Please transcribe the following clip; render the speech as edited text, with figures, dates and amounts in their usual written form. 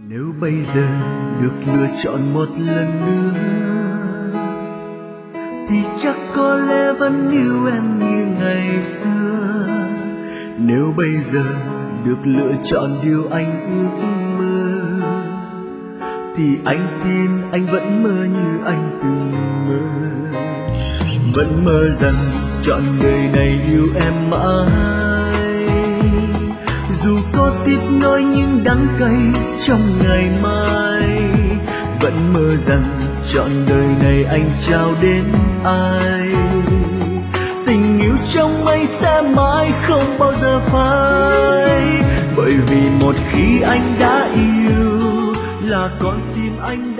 Nếu bây giờ được lựa chọn một lần nữa thì chắc có lẽ vẫn yêu em như ngày xưa. Nếu bây giờ được lựa chọn điều anh ước mơ thì anh tin anh vẫn mơ như anh từng mơ. Vẫn mơ rằng chọn người này yêu em mãi, dù có tiếp nối những đắng cay trong ngày mai. Vẫn mơ rằng chọn đời này anh trao đến ai, tình yêu trong anh sẽ mãi không bao giờ phai. Bởi vì một khi anh đã yêu là con tim anh